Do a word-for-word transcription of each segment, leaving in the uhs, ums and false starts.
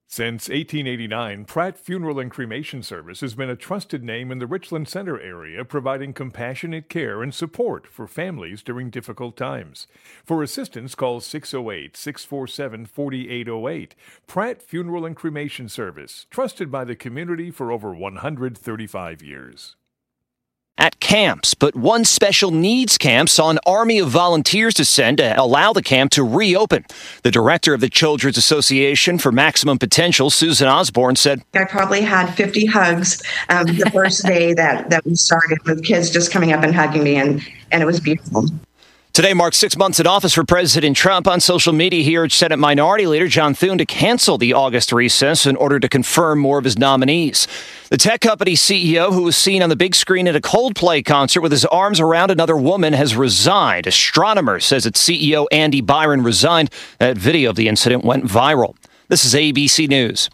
Since eighteen eighty-nine, Pratt Funeral and Cremation Service has been a trusted name in the Richland Center area, providing compassionate care and support for families during difficult times. For assistance, call six oh eight, six four seven, four eight oh eight. Pratt Funeral and Cremation Service, trusted by the community for over one hundred thirty-five years. At camps, but one special needs camp saw an army of volunteers descend to allow the camp to reopen. The director of the Children's Association for Maximum Potential, Susan Osborne, said, I probably had fifty hugs um, the first day that, that we started, with kids just coming up and hugging me, and, and it was beautiful. Today marks six months in office for President Trump. On social media, he urged Senate Minority Leader John Thune to cancel the August recess in order to confirm more of his nominees. The tech company C E O, who was seen on the big screen at a Coldplay concert with his arms around another woman, has resigned. Astronomer says its C E O Andy Byron resigned. That video of the incident went viral. This is A B C News.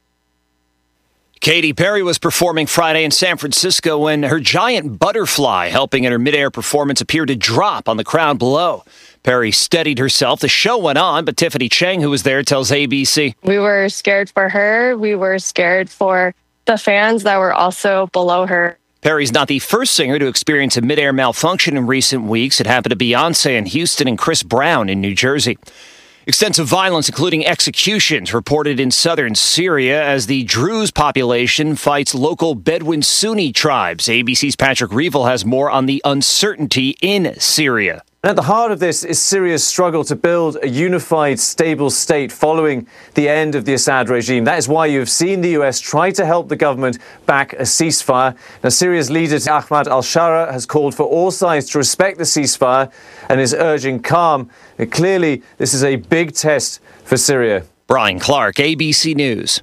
Katy Perry was performing Friday in San Francisco when her giant butterfly helping in her midair performance appeared to drop on the crowd below. Perry steadied herself. The show went on, but Tiffany Chang, who was there, tells A B C. We were scared for her. We were scared for the fans that were also below her. Perry's not the first singer to experience a midair malfunction in recent weeks. It happened to Beyonce in Houston and Chris Brown in New Jersey. Extensive violence, including executions, reported in southern Syria as the Druze population fights local Bedouin Sunni tribes. A B C's Patrick Reevell has more on the uncertainty in Syria. At the heart of this is Syria's struggle to build a unified, stable state following the end of the Assad regime. That is why you have seen the U S try to help the government back a ceasefire. Now, Syria's leader, Ahmad al-Shara, has called for all sides to respect the ceasefire and is urging calm. And clearly, this is a big test for Syria. Brian Clark, A B C News.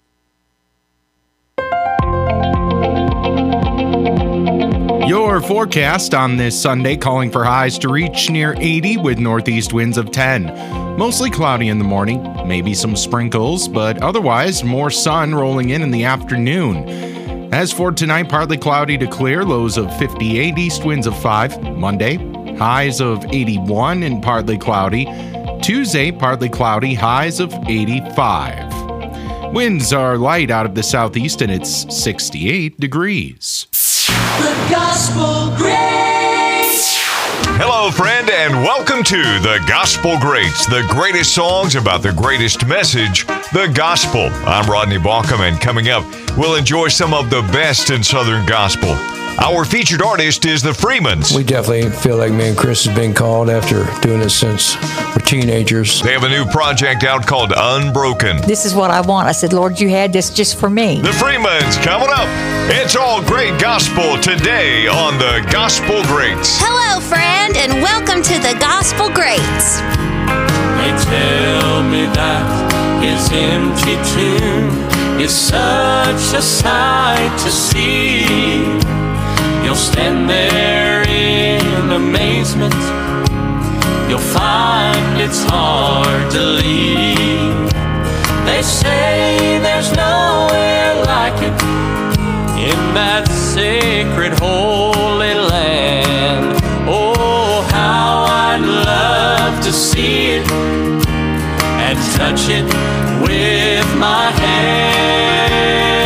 Your forecast on this Sunday calling for highs to reach near eighty with northeast winds of ten. Mostly cloudy in the morning, maybe some sprinkles, but otherwise more sun rolling in in the afternoon. As for tonight, partly cloudy to clear, lows of fifty-eight, east winds of five. Monday, highs of eighty-one and partly cloudy. Tuesday, partly cloudy, highs of eighty-five. Winds are light out of the southeast and it's sixty-eight degrees. The Gospel Greats. Hello, friend, and welcome to The Gospel Greats, the greatest songs about the greatest message, the gospel. I'm Rodney Baucom, and coming up, we'll enjoy some of the best in Southern gospel. Our featured artist is the Freemans. We definitely feel like me and Chris has been called after doing this since we're teenagers. They have a new project out called Unbroken. This is what I want. I said, Lord, you had this just for me. The Freemans coming up. It's all great gospel today on The Gospel Greats. Hello, friend, and welcome to The Gospel Greats. They tell me that his empty tomb is such a sight to see. You'll stand there in amazement. You'll find it's hard to leave. They say there's nowhere like it in that sacred holy land. Oh, how I'd love to see it and touch it with my hands.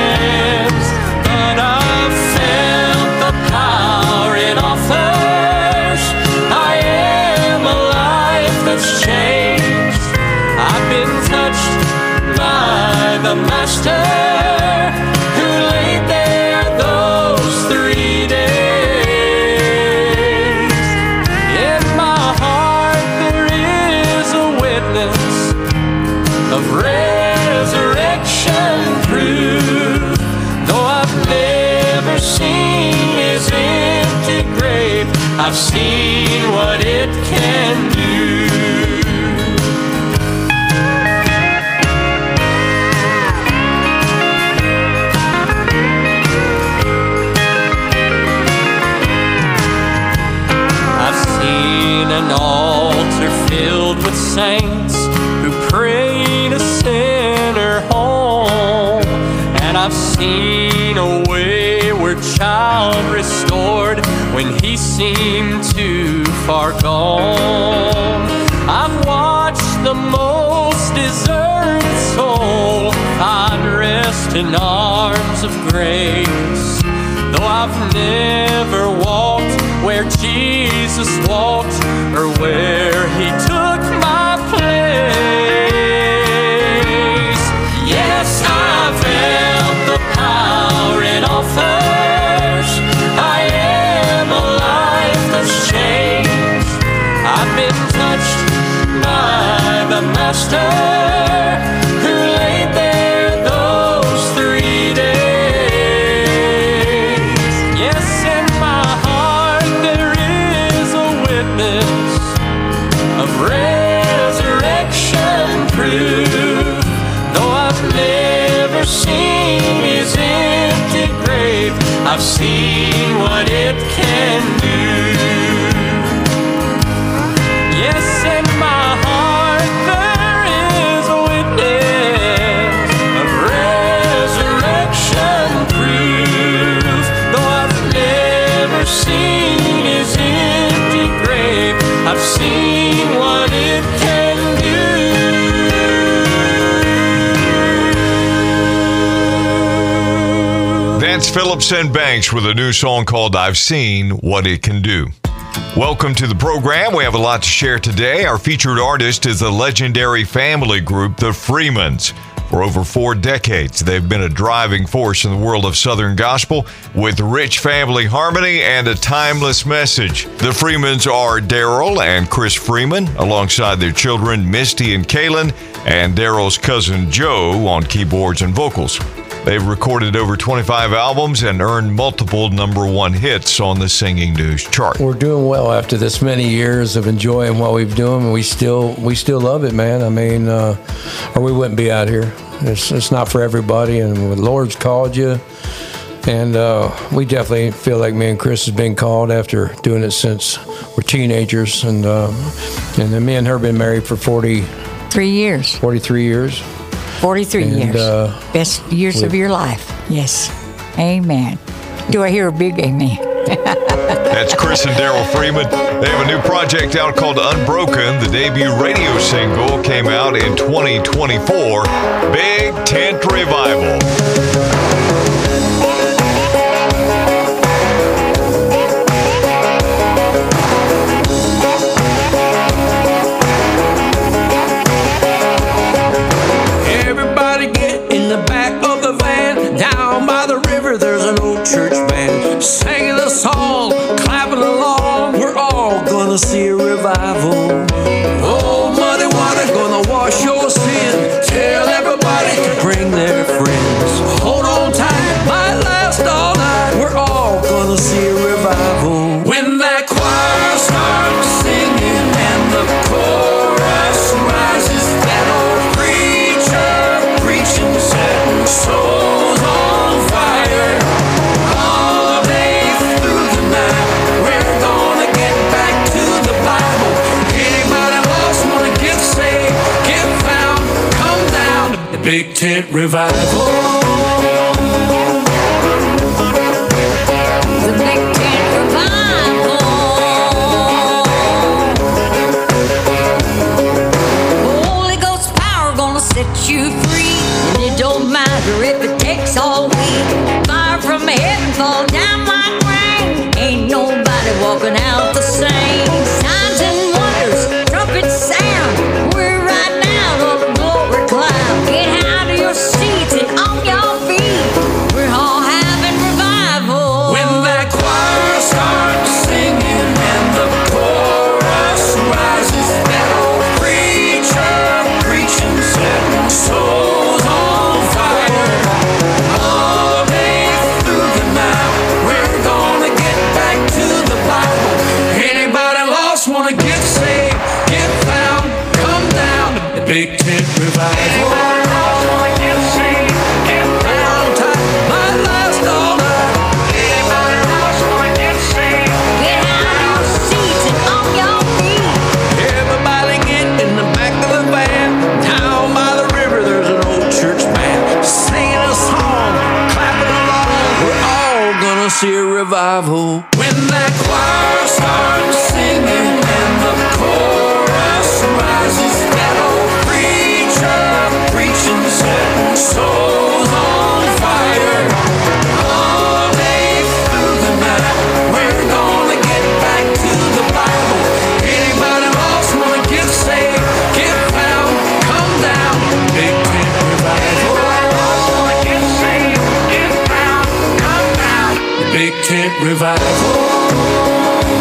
But I've felt the power it offers. I am a life that's changed. I've been touched by the Master who laid there those three days. In my heart there is a witness of resurrection proof. Though I've never seen his empty grave, I've seen what it can do. I've seen an altar filled with saints who prayed a sinner home, and I've seen a wayward child restored when he seemed too far gone. I've watched the most deserted soul in arms of grace. Though I've never walked where Jesus walked, or where he took my place. Yes, I felt the power it offers. I am a life that's changed. I've been touched by the Master who laid there those three days. Yes, in my heart there is a witness of resurrection proof. Though I've never seen his empty grave, I've seen what it can do. Yes, in my heart there is a witness of resurrection proof. Though I've never seen his empty grave, I've seen what it can do. That's Phillips and Banks with a new song called I've Seen What It Can Do. Welcome to the program. We have a lot to share today. Our featured artist is the legendary family group, the Freemans. For over four decades, they've been a driving force in the world of Southern gospel with rich family harmony and a timeless message. The Freemans are Daryl and Chris Freeman, alongside their children Misty and Kaylin, and Daryl's cousin Joe on keyboards and vocals. They've recorded over twenty-five albums and earned multiple number one hits on the Singing News chart. We're doing well after this many years of enjoying what we've doing. And we still we still love it, man. I mean, uh, or we wouldn't be out here. It's, it's not for everybody, and the Lord's called you. And uh, we definitely feel like me and Chris has been called after doing it since we're teenagers. And uh, and then me and her been married for forty-three years. forty-three years. forty-three and, years. Uh, Best years of your life. Yes. Amen. Do I hear a big amen? That's Chris and Daryl Freeman. They have a new project out called Unbroken. The debut radio single came out in twenty twenty-four. Big Tent Revival. There's an old church band singing a song, clapping along. We're all gonna see a revival. Oh, muddy water gonna wash your sin. Tell everybody to bring their friends. Hold on tight, might last all night. We're all gonna see a revival. When that choir starts singing and the chorus rises, that old preacher preaching, setting souls on fire. All day through the night, we're gonna get back to the Bible. Anybody lost wanna get saved, get found, come down to the Big Tent Revival. The Big Tent Revival. Holy Ghost power gonna set you free, and it don't matter if it takes all week. Fire from heaven fall down like rain. Ain't nobody walking out the same. Signs and wonders, trumpets sound. We're right now on the glory cloud. Get out of your seats and on your feet. We're all having revival. When that choir starts singing and the chorus rises, that old preacher preaching, setting souls on fire. All day through the night, we're gonna get back to the Bible. Anybody lost wanna get saved, get found, come down to the Big Tent Revival. Anybody lost wanna get saved, get found, tight, might last all night. Anybody lost wanna get saved, Get out of your seats and on your feet. everybody get in the back of the van. Down by the river, there's an old church band singing a song, clapping along. We're all gonna see a revival. When that choir starts singing and the chorus rises, that old preacher preaching, setting souls on tent revival.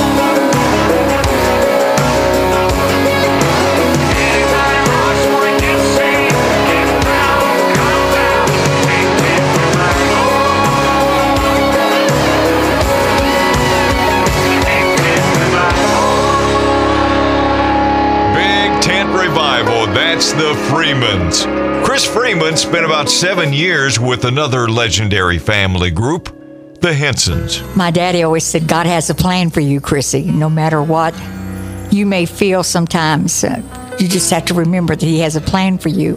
Revival, that's the Freemans. Chris Freeman spent about seven years with another legendary family group, the Hensons. My daddy always said, God has a plan for you, Chrissy. No matter what you may feel sometimes, uh, you just have to remember that he has a plan for you.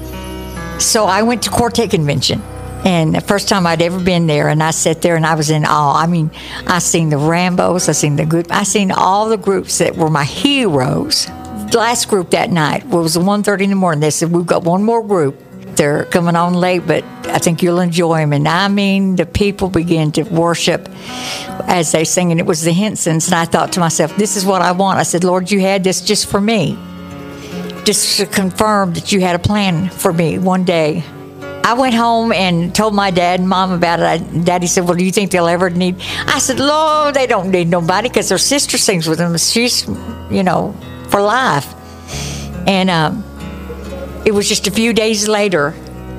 So I went to Quartet Convention, and the first time I'd ever been there, and I sat there and I was in awe. I mean, I seen the Rambos, I seen the good, I seen all the groups that were my heroes. The last group that night was one thirty in the morning. They said, we've got one more group. They're coming on late, but I think you'll enjoy them. And I mean, the people began to worship as they sing, and it was the Hensons. And I thought to myself, this is what I want. I said, Lord, you had this just for me, just to confirm that you had a plan for me one day. I went home and told my dad and mom about it. I, Daddy said, well, do you think they'll ever need? I said, Lord, they don't need nobody because their sister sings with them. She's, you know, for life. And um, it was just a few days later,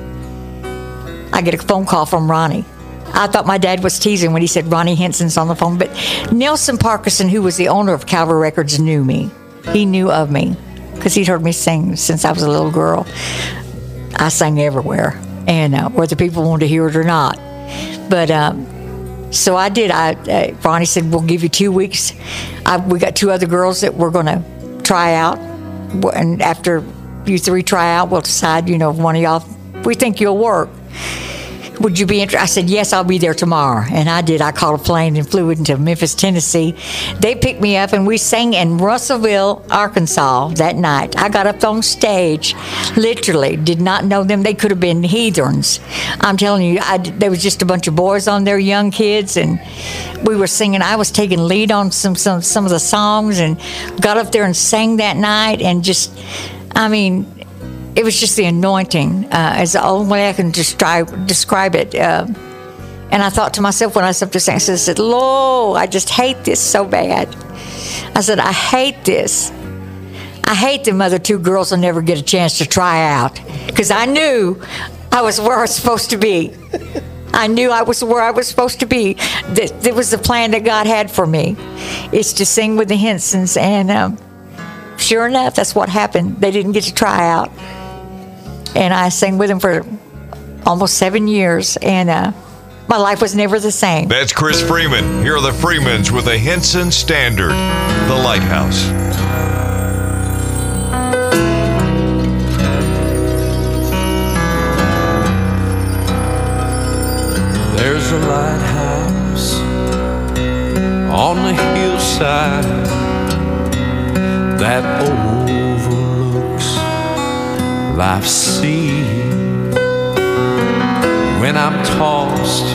I get a phone call from Ronnie. I thought my dad was teasing when he said Ronnie Henson's on the phone, but Nelson Parkinson, who was the owner of Calvary Records, knew me. He knew of me because he'd heard me sing since I was a little girl. I sang everywhere, and uh, whether people wanted to hear it or not. But um, so I did. I uh, Ronnie said, we'll give you two weeks. I, we got two other girls that we're going to try out, and after you three try out, we'll decide, you know, if one of y'all, we think you'll work. Would you be interested? I said, yes, I'll be there tomorrow. And I did. I caught a plane and flew into Memphis, Tennessee. They picked me up, and we sang in Russellville, Arkansas that night. I got up on stage, literally, did not know them. They could have been heathens. I'm telling you, I, there was just a bunch of boys on there, young kids, and we were singing. I was taking lead on some, some, some of the songs, and got up there and sang that night, and just, I mean, it was just the anointing, uh, is the only way I can describe describe it. Uh, and I thought to myself when I was up there saying, I said, Lord, I just hate this so bad. I said, I hate this. I hate them other two girls will never get a chance to try out, because I knew I was where I was supposed to be. I knew I was where I was supposed to be. That it was the plan that God had for me, is to sing with the Hensons. And um, sure enough, that's what happened. They didn't get to try out. And I sang with him for almost seven years, and uh, my life was never the same. That's Chris Freeman. Here are the Freemans with a Henson standard, The Lighthouse. There's a lighthouse on the hillside that overlooks life's sea. When I'm tossed,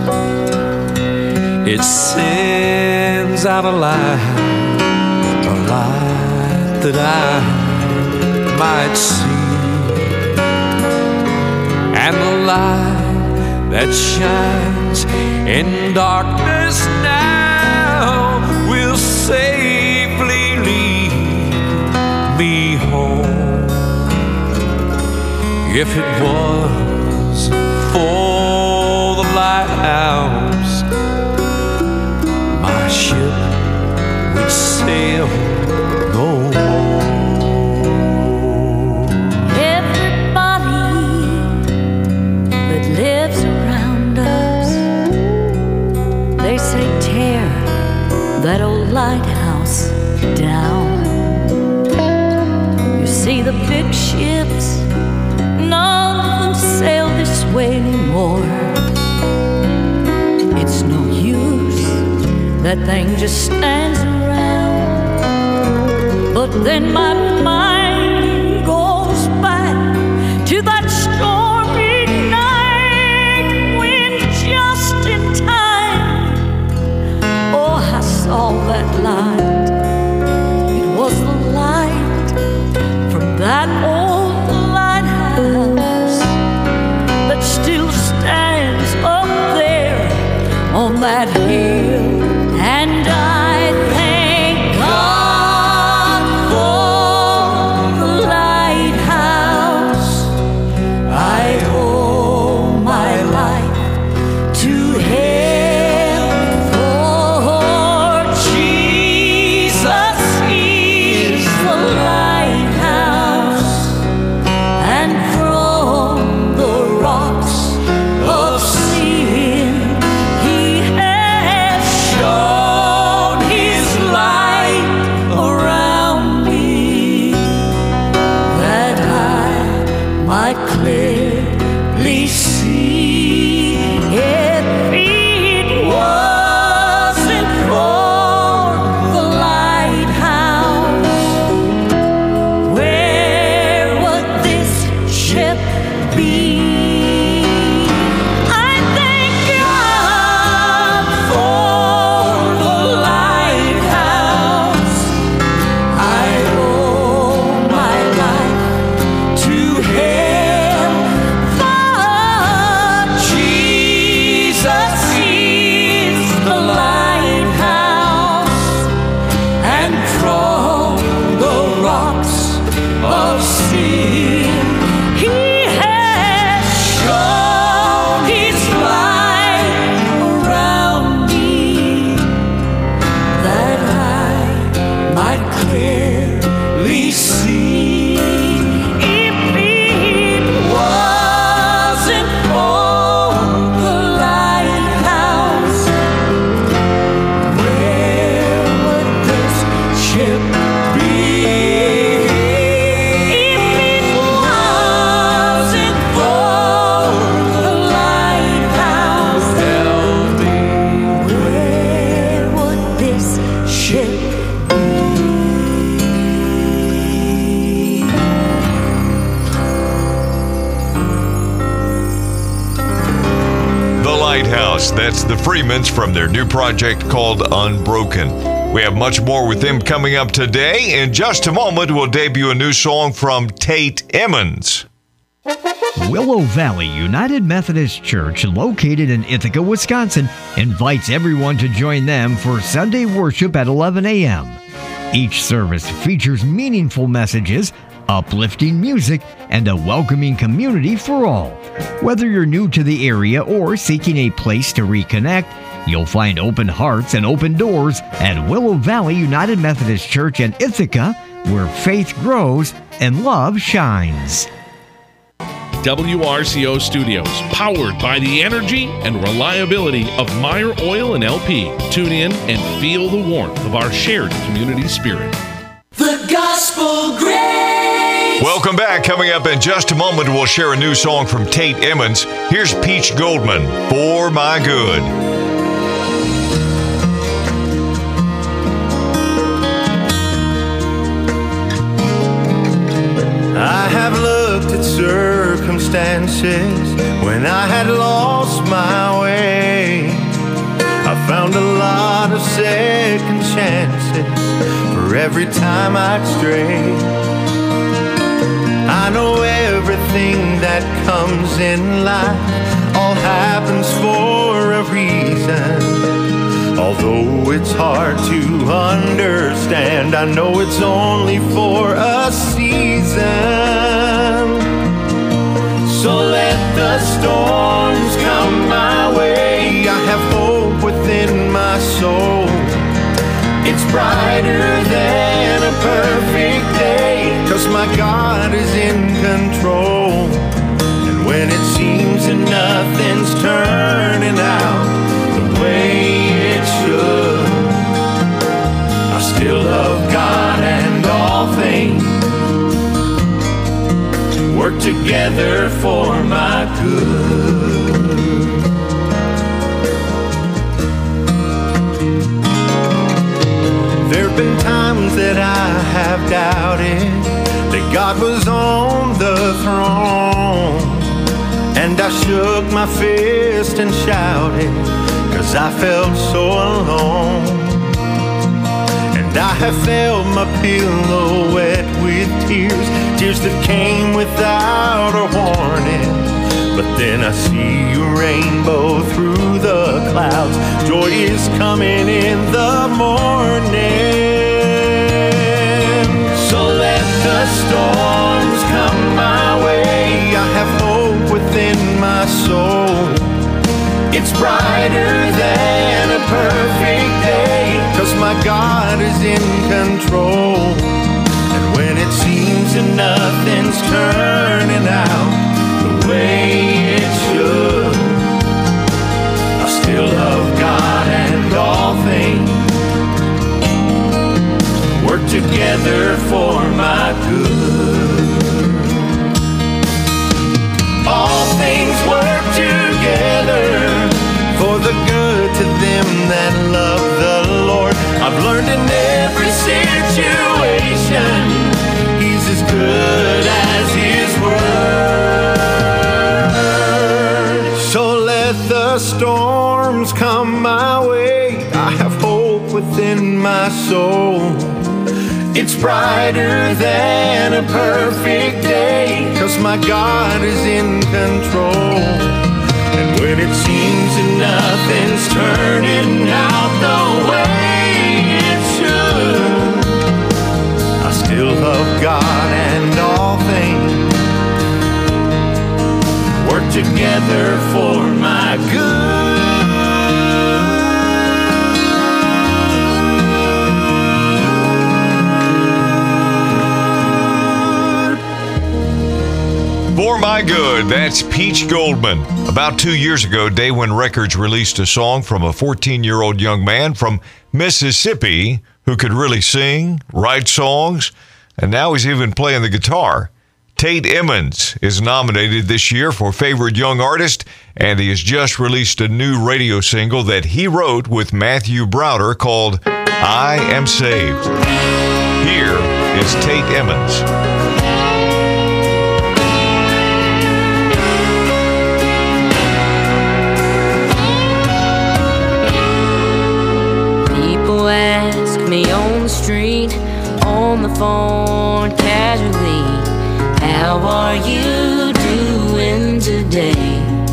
it sends out a light, a light that I might see. And the light that shines in darkness now will safely lead me home. If it was for the lighthouse, my ship would sail no more. Everybody that lives around us, they say tear that old lighthouse down. You see the big ships, none of them sail this way anymore. It's no use, that thing just stands around. But then my mind goes back to that stormy night when just in time, oh, I saw that light. It was the light from that old lighthouse that still stands up there on that hill, and I thank God for the lighthouse. I owe my life to Him, for Jesus is the lighthouse, and from the rocks of sin He has shown His light around me, that I might clearly see. If it wasn't for the lighthouse, where would this ship be? I thank God for the lighthouse. I owe my life to Him, for Jesus is the lighthouse, and from the rocks of sin He has shown His light around me, that I might clearly see. If it wasn't for the lighthouse, where would this ship be? If it wasn't for the lighthouse, tell me, where would this ship be? The Lighthouse. That's the Freemans from their new project called Unbroken. We have much more with them coming up today. In just a moment, we'll debut a new song from Tate Emmons. Willow Valley United Methodist Church, located in Ithaca, Wisconsin, invites everyone to join them for Sunday worship at eleven a.m. Each service features meaningful messages, uplifting music, and a welcoming community for all. Whether you're new to the area or seeking a place to reconnect, you'll find open hearts and open doors at Willow Valley United Methodist Church in Ithaca, where faith grows and love shines. W R C O Studios, powered by the energy and reliability of Meyer Oil and L P. Tune in and feel the warmth of our shared community spirit. The Gospel Grace. Welcome back. Coming up in just a moment, we'll share a new song from Tate Emmons. Here's Peach Goldman, For My Good. I have looked at circumstances when I had lost my way. I found a lot of second chances for every time I'd stray. I know everything that comes in life all happens for a reason. Although it's hard to understand, I know it's only for a season. So let the storms come my way. I have hope within my soul. It's brighter than a perfect day, 'cause my God is in control. And when it seems that nothing's turning out the way it should, I still love God, and all things work together for my good. There have been times that I have doubted that God was on the throne, and I shook my fist and shouted, 'cause I felt so alone. And I have felt my pillow wet with tears, tears that came without a warning. But Then I see a rainbow through the clouds. Joy is coming in the morning. So let the storms come my way. I have hope within my soul. It's brighter than a perfect day, 'cause my God is in control. And when it seems that nothing's turning out the way it should, I still love God, and all things work together for my good. All things work together for the good to them that love the Lord. I've learned in every situation He's as good as His word. So let the storms come my way. I have hope within my soul. It's brighter than a perfect day, 'cause my God is in control. And when it seems that nothing's turning out the way it should, I still love God, and all things work together for my good. For My Good, that's Peach Goldman. About two years ago, Daywin Records released a song from a fourteen-year-old young man from Mississippi who could really sing, write songs, and now he's even playing the guitar. Tate Emmons is nominated this year for Favorite Young Artist, and he has just released a new radio single that he wrote with Matthew Browder called I Am Saved. Here is Tate Emmons. Ask me on the street, on the phone, casually, how are you doing today?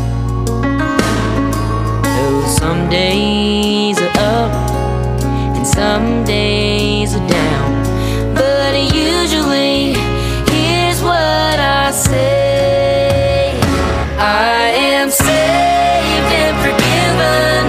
Oh, some days are up and some days are down, but usually here's what I say: I am saved and forgiven.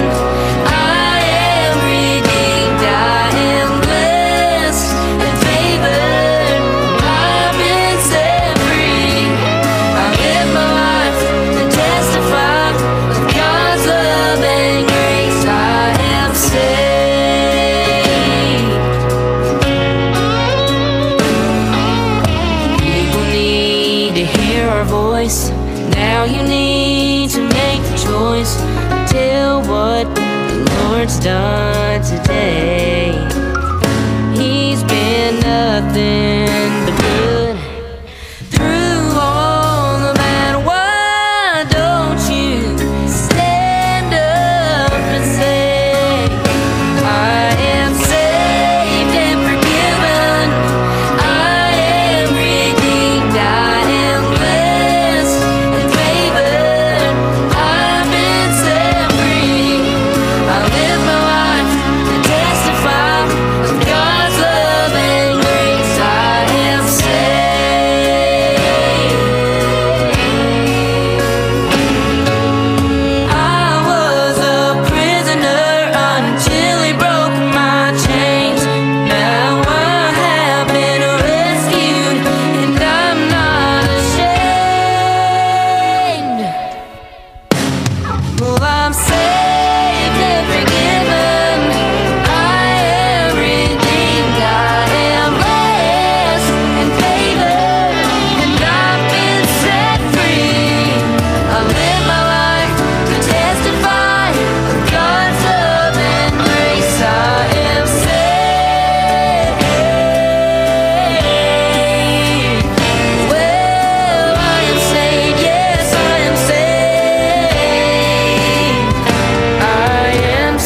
Now you need to make the choice. Tell what the Lord's done today. He's been nothing but good through all no matter what. Don't you stand up and say, I am saved and forgiven. I am redeemed. I am blessed and favored. I've been set free. I live my life to testify of God's love and grace. I am saved. I was a prisoner until He broke my chains. Now I have been rescued and I'm not ashamed. Well, I'm saved and forgiven. I am redeemed. I am blessed and favored, and I've been set free. I live my life to testify of God's love and grace. I am saved. Well, I am saved. Yes, I am saved. I am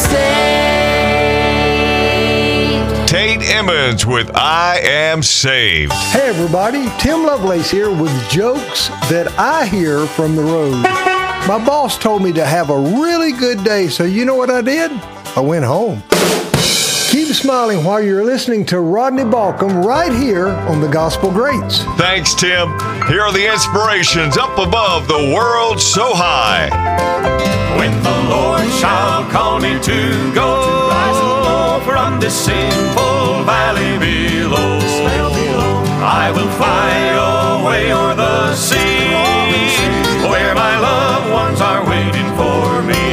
saved. Tate Emmons with I Am Saved. Hey everybody, Tim Lovelace here with jokes that I hear from the road. My boss told me to have a really good day, so you know what I did? I went home. Keep smiling while you're listening to Rodney Balcom right here on the Gospel Greats. Thanks, Tim. Here are the inspirations up above the world so high. When the Lord shall call me to go to rise and go from this sinful valley below, I will fly away o'er the sea, where my loved ones are waiting for me.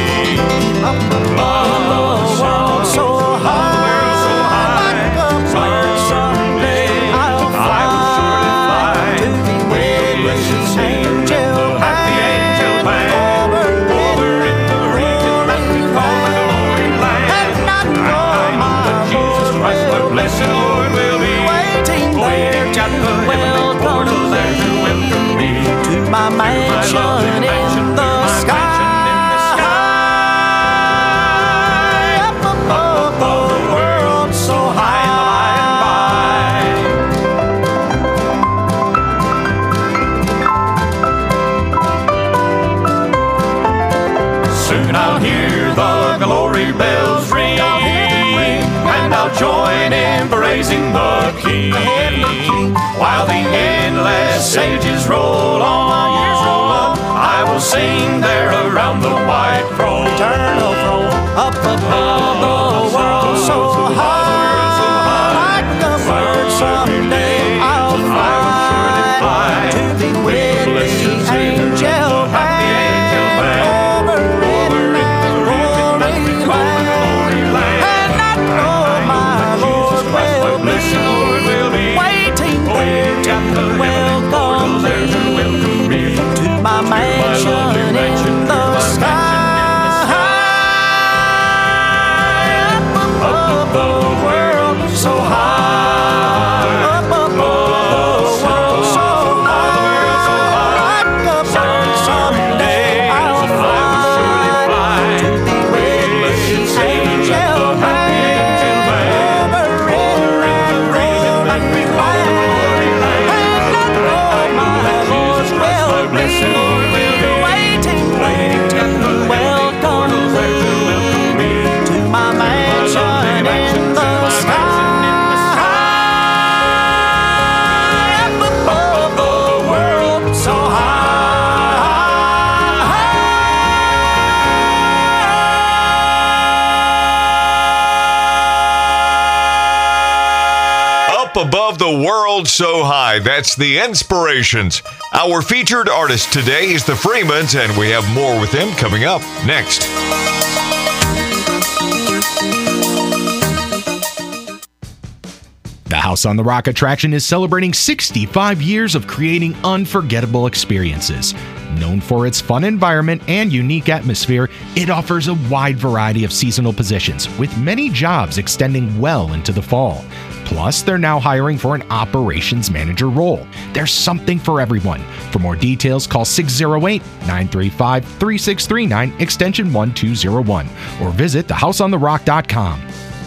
Love shall so high, so high, someday I'll fly to the blessed angel, happy angel land, over in the region that we call the glory land. And I know that Jesus Christ, my blessed Lord, will be waiting there at the heavenly portal there to welcome me to my mansion in the sky. Bells ring, and I'll join in praising the King, while the endless ages roll on. I will sing there around the white throne, eternal throne, up above the world so high, like a bird someday I'll fly to be with the angel band. Welcome me to my mansion in the sky, up above the world so high, up above the world so high, like a bird someday I'll fly to be with the angel band, over in that raven that we fly. Above the world so high. That's the inspirations. Our featured artist today is the Freemans, and we have more with them coming up next. The House on the Rock attraction is celebrating sixty-five years of creating unforgettable experiences. Known for its fun environment and unique atmosphere, it offers a wide variety of seasonal positions, with many jobs extending well into the fall. Plus, they're now hiring for an operations manager role. There's something for everyone. For more details, call six oh eight, nine three five, three six three nine, extension one two oh one, or visit the house on the rock dot com.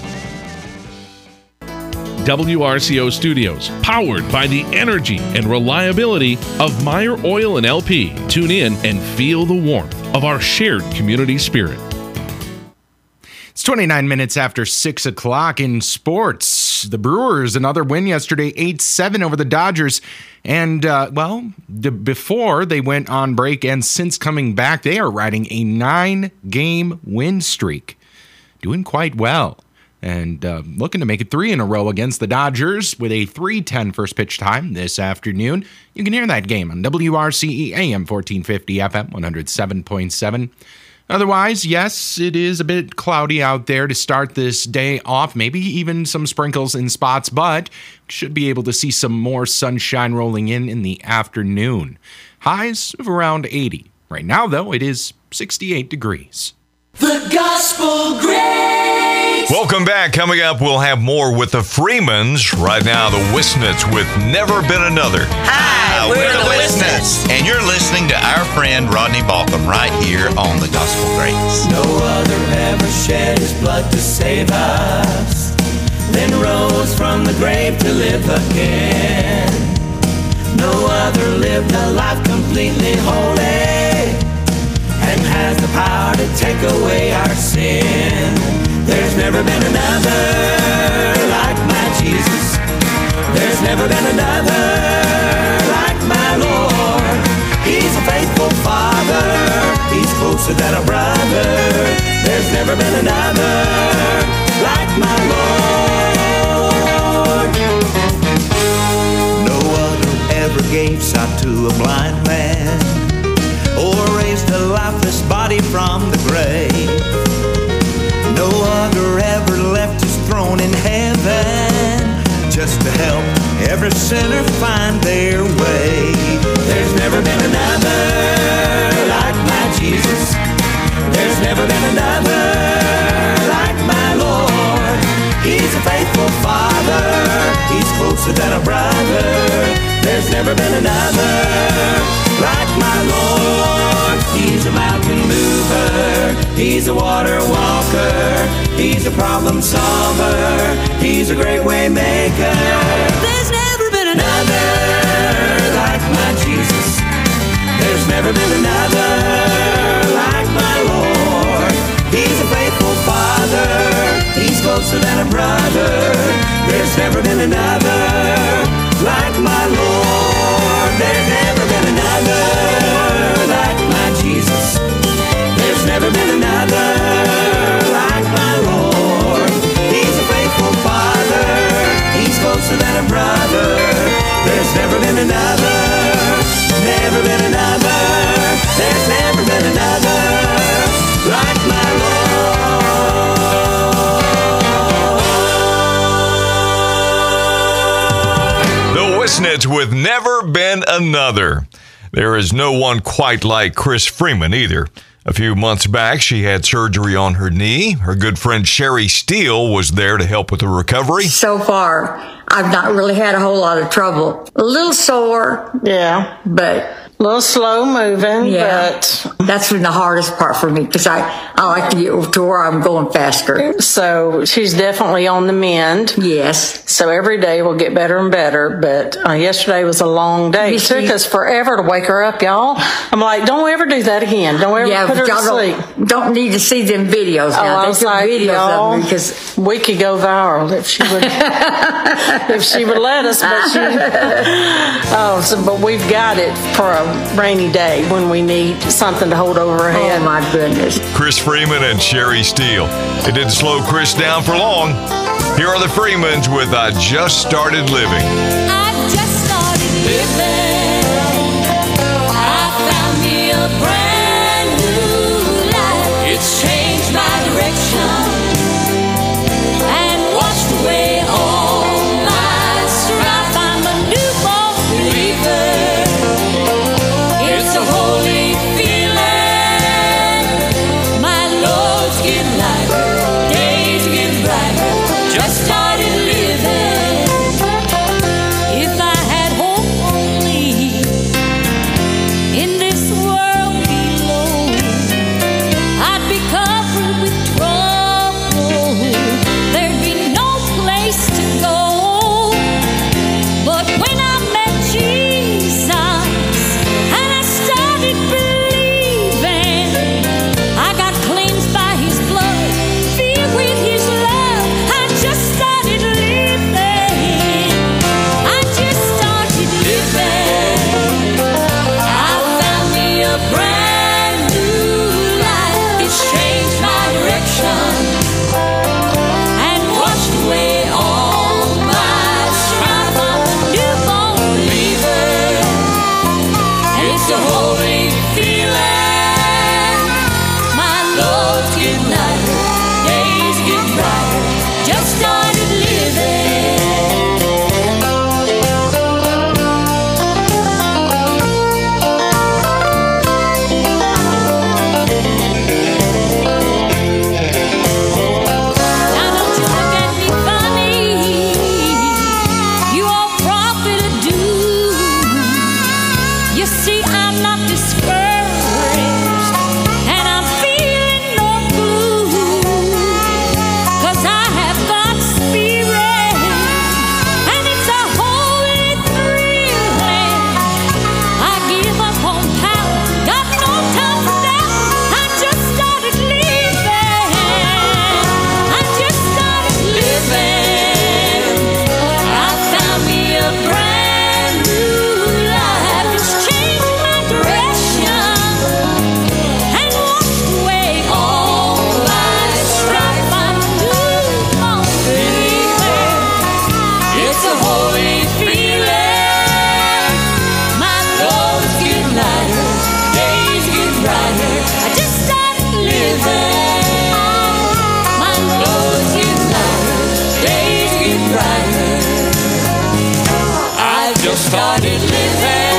W R C O Studios, powered by the energy and reliability of Meyer Oil and L P. Tune in and feel the warmth of our shared community spirit. It's twenty-nine minutes after six o'clock in sports. The Brewers, another win yesterday, eight seven over the Dodgers. And, uh, well, the, before they went on break and since coming back, they are riding a nine-game win streak. Doing quite well. And uh, looking to make it three in a row against the Dodgers with a three ten first pitch time this afternoon. You can hear that game on W R C E A M fourteen fifty F M one oh seven point seven. Otherwise, yes, it is a bit cloudy out there to start this day off. Maybe even some sprinkles in spots, but should be able to see some more sunshine rolling in in the afternoon. Highs of around eighty. Right now, though, it is sixty-eight degrees. The Gospel Greats! Welcome back. Coming up, we'll have more with the Freemans. Right now, the Wisnets with Never Been Another. Hi, we're, we're the Wisnets. And you're listening to our friend Rodney Balcom right here on the Gospel Greats. No other ever shed his blood to save us, then rose from the grave to live again. No other lived a life completely holy, has the power to take away our sin. There's never been another like my Jesus. There's never been another like my Lord. He's a faithful Father. He's closer than a brother. There's never been another like my Lord. No other ever gave sight to a blind man or raised a lifeless body from the grave. No other ever left his throne in heaven just to help every sinner find their way. There's never been another like my Jesus. There's never been another like my Lord. He's a faithful Father. He's closer than a brother. There's never been another like my Lord. He's a mountain mover. He's a water walker. He's a problem solver. He's a great way maker. There's never been another like my Jesus. There's never been another like my Lord. He's a faithful Father. He's closer than a brother. There's never been another like my Lord. There's never been another like my Jesus. There's never been another like my Lord. He's a faithful Father. He's closer than a brother. There's never been another. Never been another. There's never been another like my Lord. The Wisnets with Never Been Another. There is no one quite like Chris Freeman either. A few months back, she had surgery on her knee. Her good friend Sherry Steele was there to help with the recovery. So far, I've not really had a whole lot of trouble. A little sore, yeah, but a little slow moving. Yeah, but that's been the hardest part for me because I, I like to get to where I'm going faster. So she's definitely on the mend. Yes. So every day will get better and better. But uh, yesterday was a long day. It took us forever to wake her up, y'all. I'm like, don't ever do that again. Don't ever yeah, put her to sleep. Don't, don't need to see them videos now. Oh, I was like, videos y'all, of them because we could go viral if she would, if she would let us. But she, oh, so, but we've got it for a rainy day when we need something to hold over her head. Oh my goodness. Chris Freeman and Sherry Steele. It didn't slow Chris down for long. Here are the Freemans with I Just Started Living. I just started living. I found me a brand new life. It's changed my direction and washed away all my strife. I'm a newborn believer. It's a holy feeling. My loads get lighter, days get brighter. Just started living. If I had hope only brighter. I just started living. My loads get lighter, days get brighter. I just started living.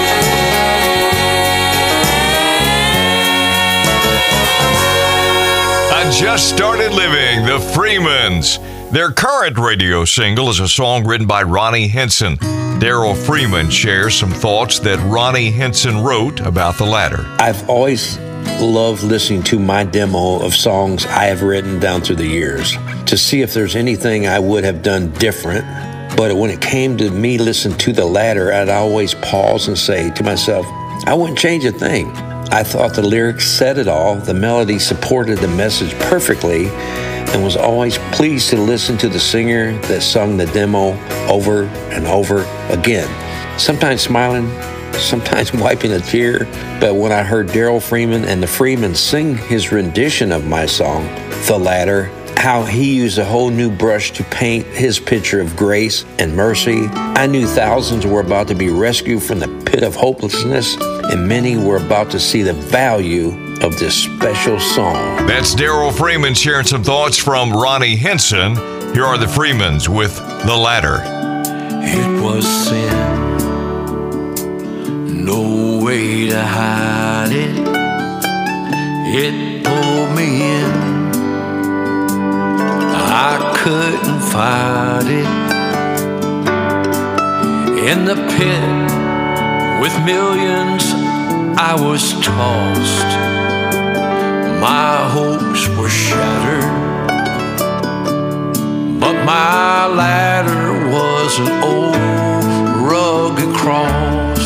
I Just Started Living, the Freemans. Their current radio single is a song written by Ronnie Henson. Daryl Freeman shares some thoughts that Ronnie Henson wrote about the latter. I've always loved listening to my demo of songs I have written down through the years to see if there's anything I would have done different. But when it came to me listening to the latter, I'd always pause and say to myself, I wouldn't change a thing. I thought the lyrics said it all. The melody supported the message perfectly, and was always pleased to listen to the singer that sung the demo over and over again. Sometimes smiling, sometimes wiping a tear. But when I heard Daryl Freeman and the Freemans sing his rendition of my song, The Ladder, how he used a whole new brush to paint his picture of grace and mercy, I knew thousands were about to be rescued from the pit of hopelessness, and many were about to see the value of this special song. That's Daryl Freeman sharing some thoughts from Ronnie Henson. Here are the Freemans with The Ladder. It was sin, no way to hide it. It pulled me in, I couldn't fight it. In the pit with millions, I was tossed. My hopes were shattered, but my ladder was an old rugged cross.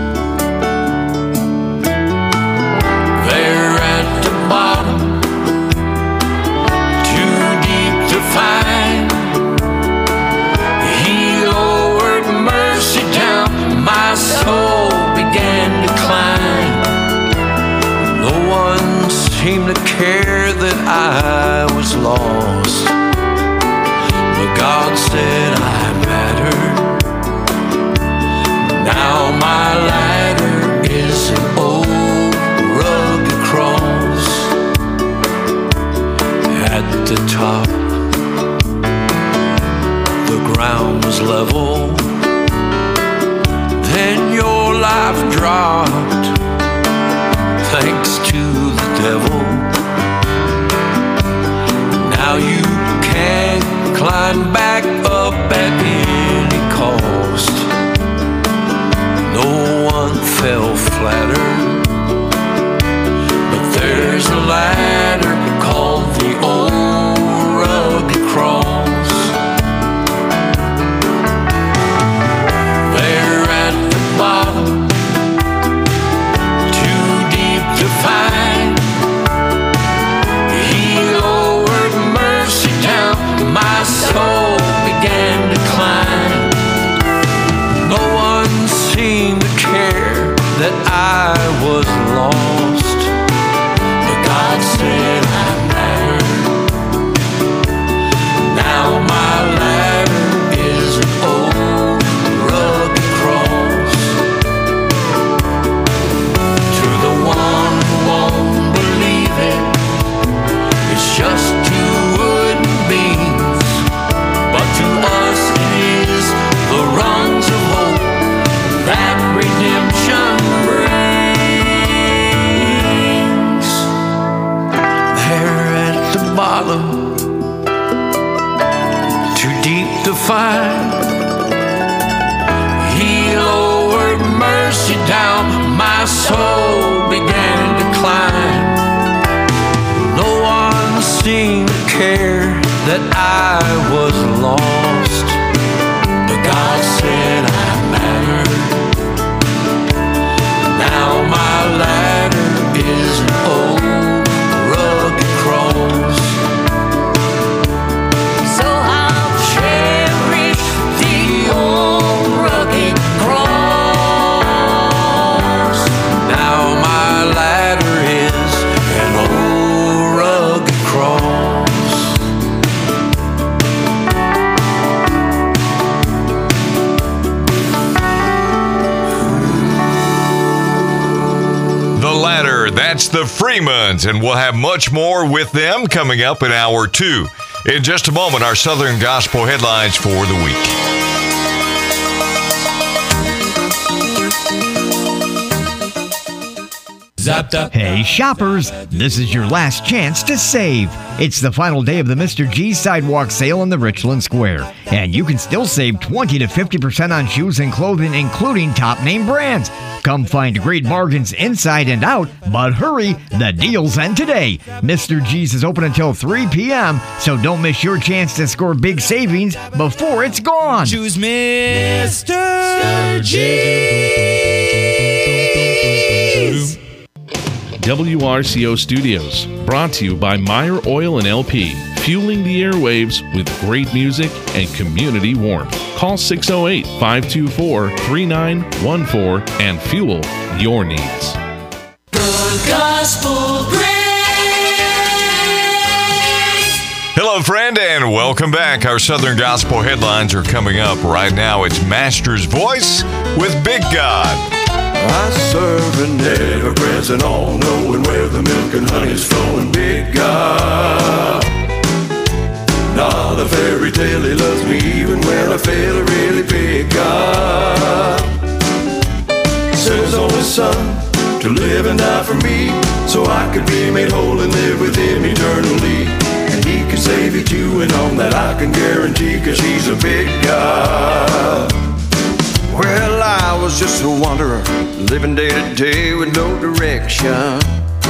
There at the bottom, too deep to find, He lowered mercy down, my soul began to climb. No one seemed to care that I was lost, but God said I mattered. Now my ladder is an old rugged cross. At the top, the ground was level. Then your life dropped, thanks to the devil. Now you can't climb back up at any cost. No one fell flatter, but there's a ladder called the old rugged cross. There at the bottom, too deep to find, He lowered mercy down, my soul began to climb. No one seemed to care that I was lost, but God said I mattered. Now my ladder is an old rugged cross. To the one who won't believe it, it's just two wooden beams, but to us it is the rungs of hope that redemption brings. There at the bottom, too deep to find, He lowered mercy down, my soul began to climb. No one seemed to care that I was lost, but God said I mattered. Now my ladder is an old rugged cross. So I'll cherish the old rugged cross. Now my ladder is an old rugged cross. That's the Freemans, and we'll have much more with them coming up in hour two. In just a moment, our Southern Gospel headlines for the week. Hey shoppers, this is your last chance to save. It's the final day of the Mister G Sidewalk Sale in the Richland Square, and you can still save twenty to fifty percent on shoes and clothing, including top name brands. Come find great bargains inside and out, but hurry, the deals end today. Mister G's is open until three p.m., so don't miss your chance to score big savings before it's gone. Choose Mister G's. W R C O Studios, brought to you by Meyer Oil and L P, fueling the airwaves with great music and community warmth. Call six oh eight, five two four, three nine one four and fuel your needs. The Gospel Grace. Hello, friend, and welcome back. Our Southern Gospel headlines are coming up right now. It's Master's Voice with Big God. I serve an ever-present, all-knowing, where the milk and honey's flowing, big God. Not a fairy tale, he loves me even when I fail, a really big God. Sent his only son to live and die for me, so I could be made whole and live with him eternally. And he can save you too, and on that I can guarantee, 'cause he's a big God. Well, I was just a wanderer, living day to day with no direction,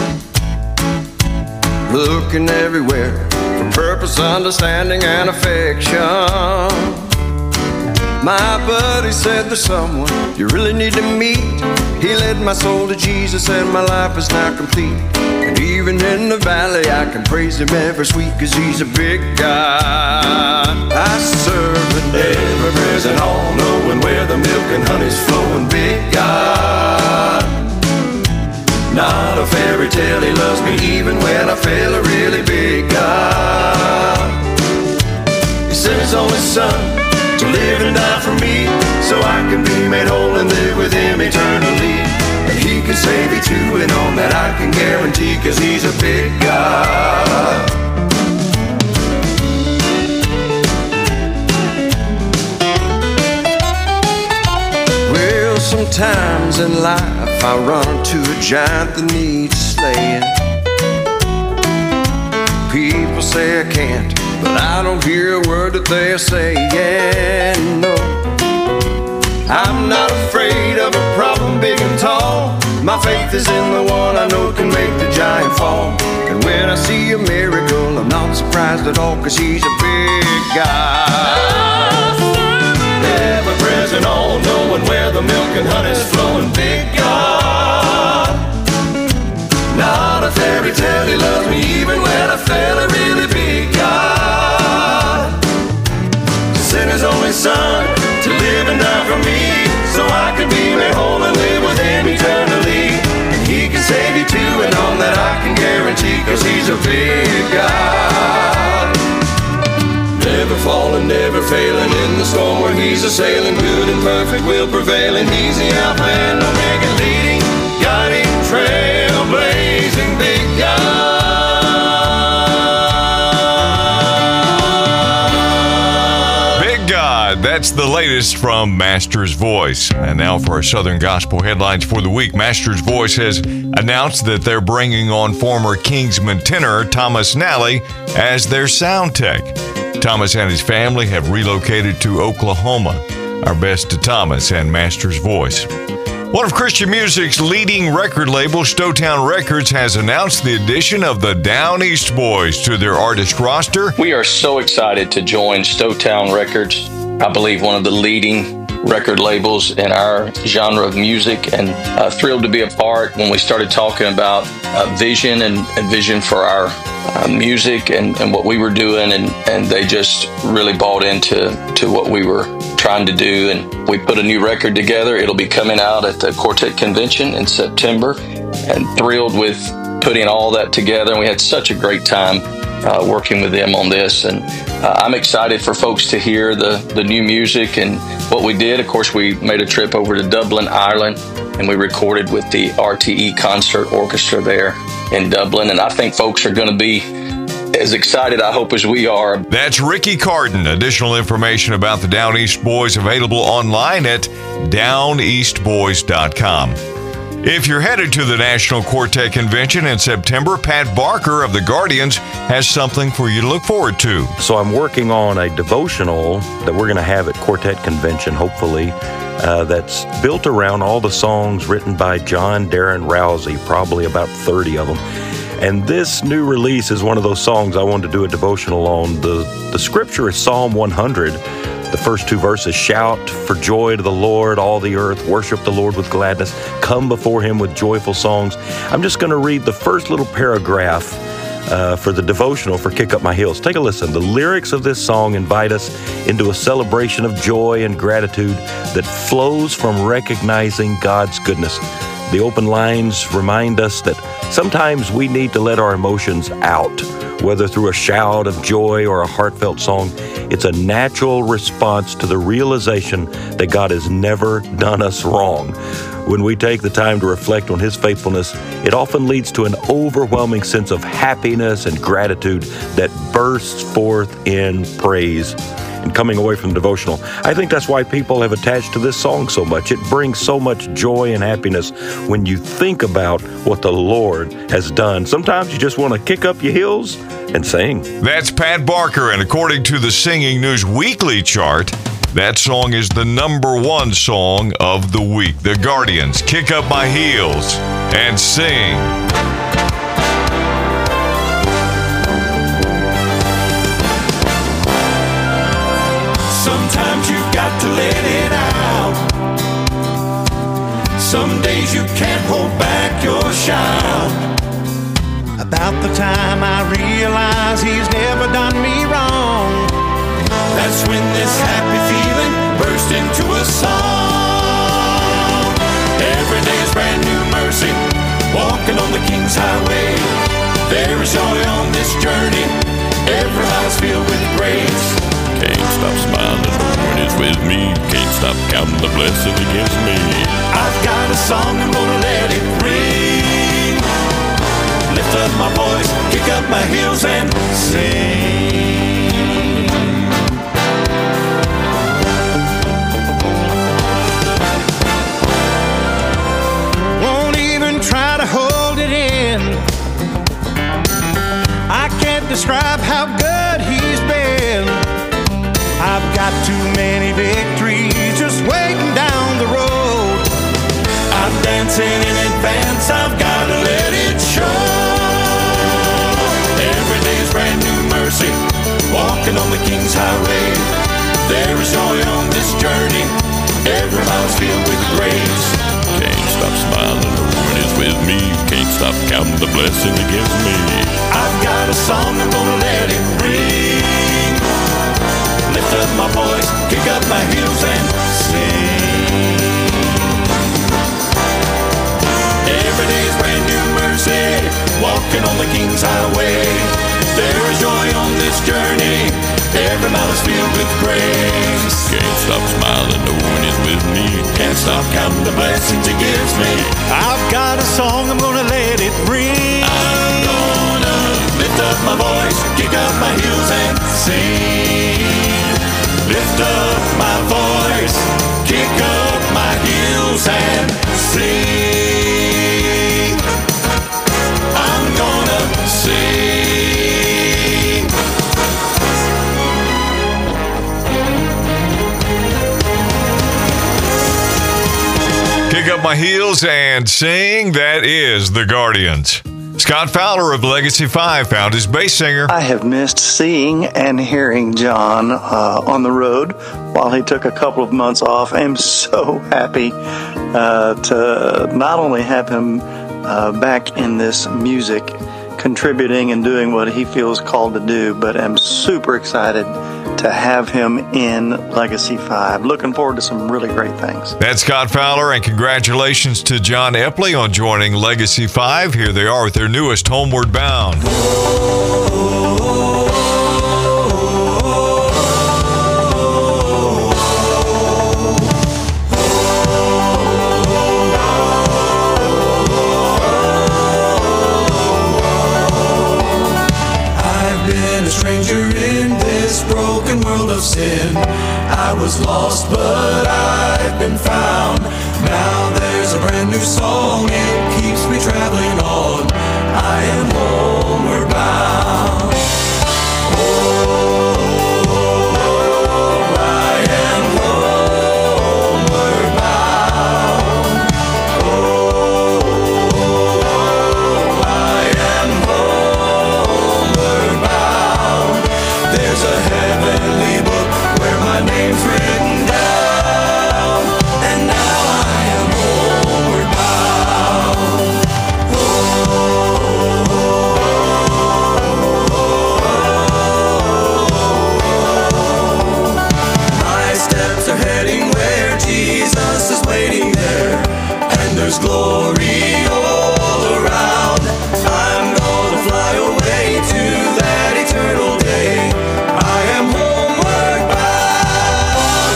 looking everywhere for purpose, understanding, and affection. My buddy said there's someone you really need to meet. He led my soul to Jesus and my life is now complete. And even in the valley I can praise him ever sweet, 'cause he's a big God. I serve an ever-present, all-knowing, where the milk and honey's flowing, big God. Not a fairy tale, he loves me even when I fail, a really big God. He sent his only son to live and die for me, so I can be made whole and live with him eternally. And he can save you too, and on that I can guarantee, 'cause he's a big God. Well, sometimes in life I run into a giant that needs slaying. People say I can't, but I don't hear a word that they're saying, no. I'm not afraid of a problem big and tall. My faith is in the one I know can make the giant fall. And when I see a miracle, I'm not surprised at all, 'cause he's a big God. Ever-present, all-knowing, where the milk and honey's flowing, big God. Not a fairy tale, he loves me even when I fail, a really big God. Sent his only son to live and die for me, so I can be made whole and live with him eternally. And he can save you too, and on that I can guarantee, 'cause he's a big God. Never falling, never failing, in the storm where he's a sailing, good and perfect will prevail, and he's the Alpha and Omega, leading, guiding, trailblazing big God. That's the latest from Master's Voice. And now for our Southern Gospel headlines for the week. Master's Voice has announced that they're bringing on former Kingsman tenor Thomas Nally as their sound tech. Thomas and his family have relocated to Oklahoma. Our best to Thomas and Master's Voice. One of Christian music's leading record label, Stowtown Records, has announced the addition of the Down East Boys to their artist roster. We are so excited to join Stowtown Records. I believe one of the leading record labels in our genre of music, and uh, thrilled to be a part when we started talking about uh, vision and, and vision for our uh, music and, and what we were doing, and, and they just really bought into to what we were trying to do, and we put a new record together. It'll be coming out at the Quartet Convention in September, and thrilled with putting all that together, and we had such a great time Uh, working with them on this, and uh, I'm excited for folks to hear the, the new music and what we did. Of course, we made a trip over to Dublin, Ireland, and we recorded with the R T E Concert Orchestra there in Dublin. And I think folks are going to be as excited, I hope, as we are. That's Ricky Carden. Additional information about the Down East Boys available online at down east boys dot com. If you're headed to the National Quartet Convention in September, Pat Barker of the Guardians has something for you to look forward to. So I'm working on a devotional that we're going to have at Quartet Convention, hopefully, uh, that's built around all the songs written by John Darren Rousey, probably about thirty of them. And this new release is one of those songs I wanted to do a devotional on. The, the scripture is Psalm one hundred. The first two verses, shout for joy to the Lord, all the earth, worship the Lord with gladness, come before him with joyful songs. I'm just going to read the first little paragraph uh, for the devotional for Kick Up My Heels. Take a listen. The lyrics of this song invite us into a celebration of joy and gratitude that flows from recognizing God's goodness. The open lines remind us that sometimes we need to let our emotions out, whether through a shout of joy or a heartfelt song. It's a natural response to the realization that God has never done us wrong. When we take the time to reflect on his faithfulness, it often leads to an overwhelming sense of happiness and gratitude that bursts forth in praise. And coming away from the devotional, I think that's why people have attached to this song so much. It brings so much joy and happiness when you think about what the Lord has done. Sometimes you just want to kick up your heels and sing. That's Pat Barker, and according to the Singing News Weekly chart, that song is the number one song of the week. The Guardians, Kick Up My Heels and Sing. Sometimes you've got to let it out. Some days you can't hold back your shout. About the time I realize he's never done me wrong, that's when this happy feeling burst into a song. Every day is brand new mercy, walking on the King's Highway. There is joy on this journey, every life filled with grace. Can't stop smiling when it's with me. Can't stop counting the blessing he gives me. I've got a song, I'm gonna let it ring. Lift up my voice, kick up my heels and sing. Won't even try to hold it in. I can't describe how good he's been. I've got too many victories just waiting down the road. I'm dancing in advance, I've got to let it show. Every day is brand new mercy, walking on the King's Highway. There is joy on this journey, every mile's filled with grace. Can't stop smiling when it's with me. Can't stop counting the blessing he gives me. I've got a song, I'm gonna let it ring. Lift up my voice, kick up my heels and sing. Every day is brand new mercy, walking on the King's Highway. There is joy on this journey, every mile is filled with grace. Can't stop smiling when he's with me. Can't stop counting the blessings he gives me. I've got a song, I'm gonna let it ring. I'm gonna lift up my voice, kick up my heels and sing. Lift up my voice, kick up my heels and sing. I'm gonna sing. Kick up my heels and sing. That is the Guardians. Scott Fowler of Legacy five found his bass singer. I have missed seeing and hearing John uh, on the road while he took a couple of months off. I am so happy uh, to not only have him uh, back in this music, contributing and doing what he feels called to do, but I'm super excited to have him in Legacy five. Looking forward to some really great things. That's Scott Fowler, and congratulations to John Epley on joining Legacy five. Here they are with their newest, Homeward Bound. a stranger in this broken world of sin. I was lost, but I've been found. Now there's a brand new song, it keeps me traveling on. I am homeward bound. Oh, I am homeward bound. Oh, I am homeward bound. There's a heavenly book where my name's written down, and now I am homeward bound. My steps are heading where Jesus is waiting there, and there's glory all around. I'm gonna fly away to that eternal day. I am homeward bound.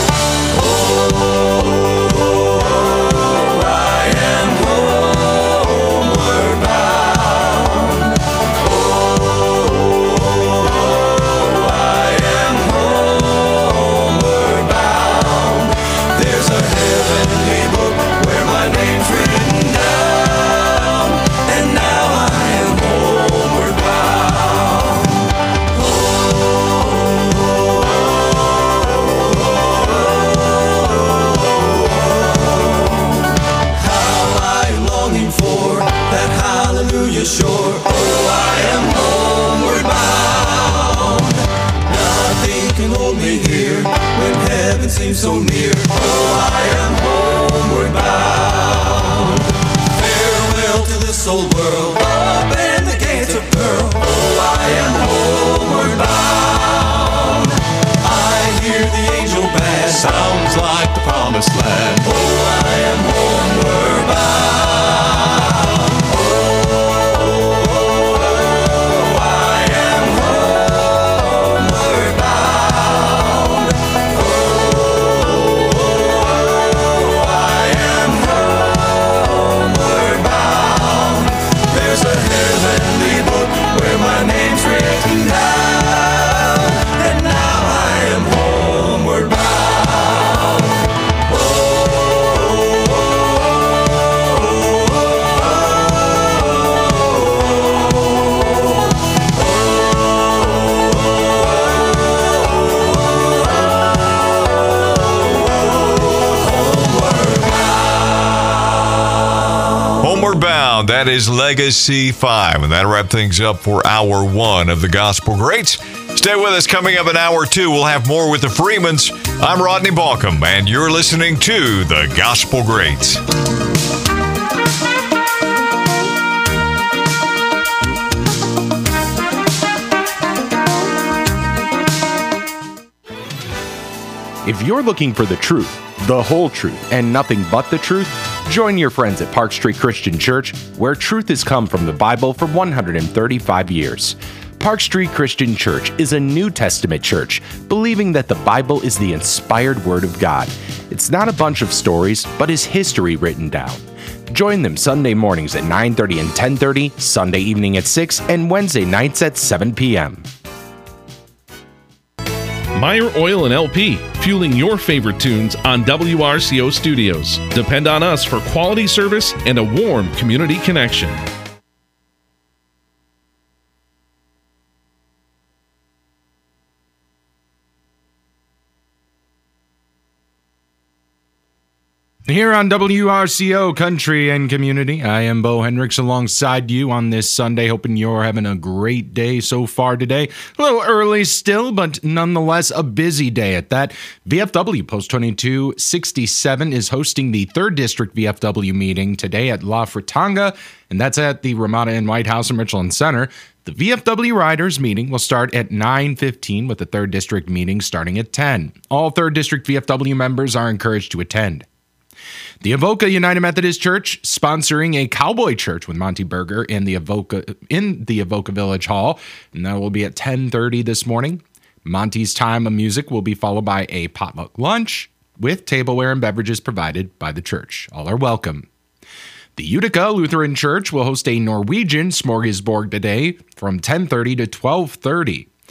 Oh, I am homeward bound. Oh, I am homeward bound. There's a heavenly book where my name's written down, and now I am homeward bound. How I am longing for that hallelujah shore. Oh, I am homeward bound. Nothing can hold me here when heaven seems so near. Oh, I am homeward bound. Farewell to this old world, open the gates of pearl. Oh, I am homeward bound. I hear the angel band, sounds like the promised land. Oh, I am homeward bound. Oh, I am homeward bound. Oh, I am homeward bound. There's a heavenly book where my name's written down, and now I am homeward bound. Homeward Bound, that is Legacy five, and that'll wrap things up for hour one of the Gospel Greats. Stay with us. Coming up in hour two, we'll have more with the Freemans. I'm Rodney Balcom, and you're listening to the Gospel Greats. If you're looking for the truth, the whole truth, and nothing but the truth, join your friends at Park Street Christian Church, where truth has come from the Bible for one hundred thirty-five years. Park Street Christian Church is a New Testament church, believing that the Bible is the inspired Word of God. It's not a bunch of stories, but is history written down. Join them Sunday mornings at nine thirty and ten thirty, Sunday evening at six, and Wednesday nights at seven p.m. Meyer Oil and L P, fueling your favorite tunes on W R C O Studios. Depend on us for quality service and a warm community connection. Here on W R C O Country and Community, I am Bo Hendricks alongside you on this Sunday, hoping you're having a great day so far today. A little early still, but nonetheless a busy day at that. V F W Post twenty-two sixty-seven is hosting the third District V F W meeting today at La Fratanga, and that's at the Ramada Inn White House in Richland Center. The V F W Riders meeting will start at nine fifteen, with the third District meeting starting at ten. All third District V F W members are encouraged to attend. The Avoca United Methodist Church sponsoring a cowboy church with Monty Berger in the Avoca in the Avoca Village Hall, and that will be at ten thirty this morning. Monty's time of music will be followed by a potluck lunch with tableware and beverages provided by the church. All are welcome. The Utica Lutheran Church will host a Norwegian smorgasbord today from ten thirty to twelve thirty.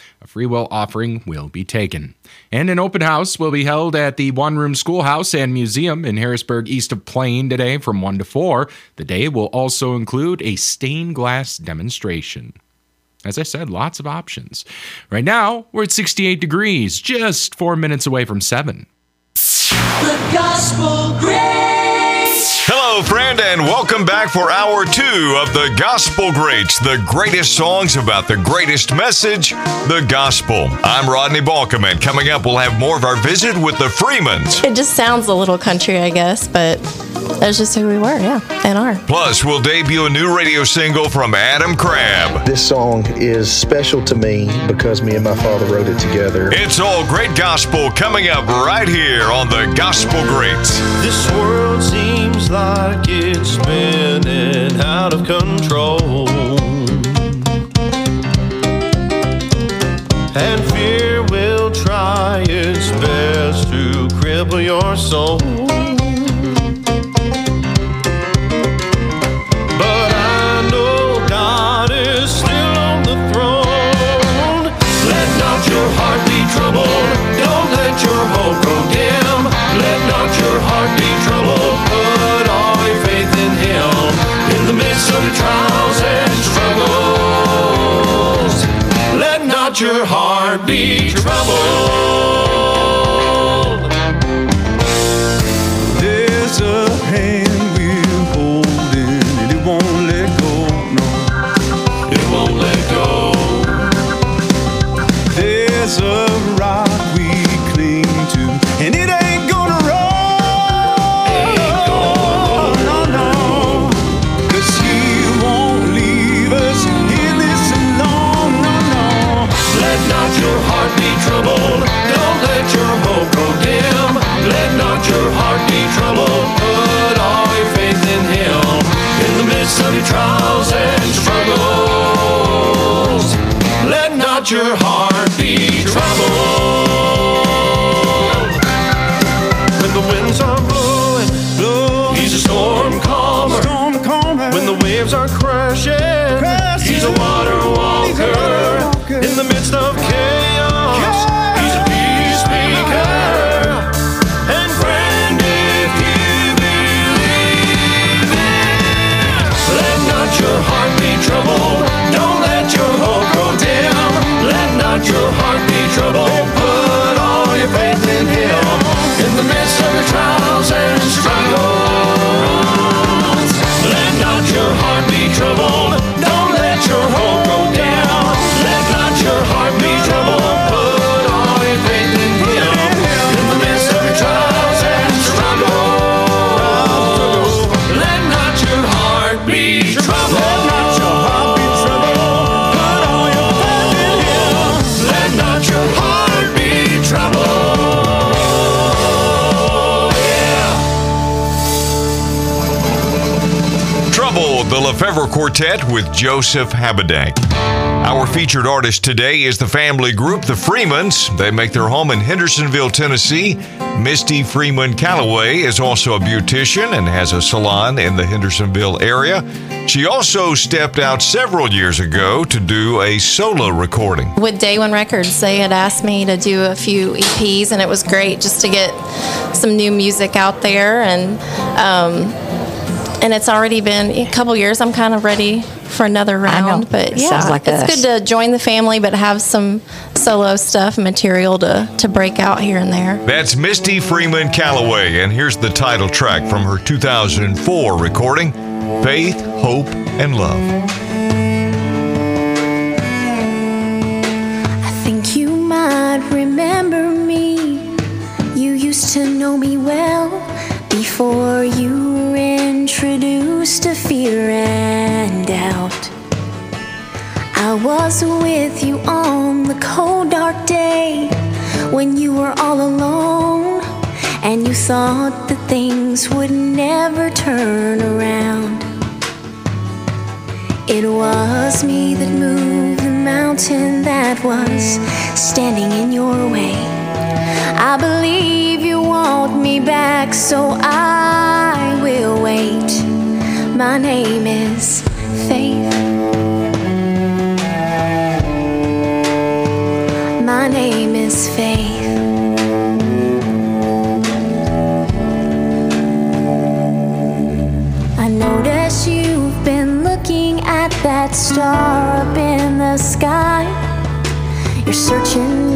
A free will offering will be taken. And an open house will be held at the One Room Schoolhouse and Museum in Harrisburg, east of Plain, today from one to four. The day will also include a stained glass demonstration. As I said, lots of options. Right now, we're at sixty-eight degrees, just four minutes away from seven. The Gospel Greats. Hello, friend, and welcome back for hour two of the Gospel Greats, the greatest songs about the greatest message, the gospel. I'm Rodney Balcom, and coming up, we'll have more of our visit with the Freemans. It just sounds a little country, I guess, but that's just who we were, yeah, and are. Plus, we'll debut a new radio single from Adam Crabb. This song is special to me because me and my father wrote it together. It's all great gospel coming up right here on the Gospel Greats. This world seems like it's spinning out of control, and fear will try its best to cripple your soul. But I know God is still on the throne. Let not your heart be troubled. Don't let your hope grow dim. Let not your heart be troubled. Put all your faith in Him. In the midst of the trials and struggles, let not your heart be troubled. There's a hand we're holding, and it won't let go, no. It won't let go. There's a rock we cling to, and it ain't gonna roll. Ain't gonna no, no. 'Cause He won't leave us in this alone, no, no. Let not your heart be troubled. Don't let your hope grow dim. Let not your heart be troubled. Put all your faith in Him. In the midst of your trials and struggles, let not your heart be troubled. When the winds are blowing, blowing, He's a storm calmer. Storm calmer. When the waves are crashing, crashing, He's a water walker. In the midst of chaos, chaos, He's a peace speaker. And friend, if you believe it, let not your heart be troubled. Don't let your hope grow dim. Let not your heart be troubled. Put all your faith in Him. In the midst of your trials and struggles, let not your heart be troubled. Don't let your hope grow down. Let not your heart be troubled. Put all your faith in Him. In the midst of your trials and struggles, let not your heart be troubled. Let not your heart be troubled. Put all your faith in Him. Let not your heart be troubled. Yeah. Trouble, the Lefevre Quartet with Joseph Habedank. Our featured artist today is the family group, the Freemans. They make their home in Hendersonville, Tennessee. Misty Freeman Calloway is also a beautician and has a salon in the Hendersonville area. She also stepped out several years ago to do a solo recording. With Day One Records, they had asked me to do a few E Ps, and it was great just to get some new music out there. And um, and it's already been a couple years. I'm kind of ready for another round. But yeah, Sounds like it's us. good to join the family, but have some solo stuff, material to, to break out here and there. That's Misty Freeman Calloway, and here's the title track from her two thousand four recording, Faith, Hope, and Love. I think you might remember me. You used to know me well before you were introduced to fear and doubt. I was with you on the cold dark day when you were all alone, and you thought that things would never turn around. It was me that moved the mountain that was standing in your way. I believe you want me back, so I will wait. My name is Faith. the sky. You're searching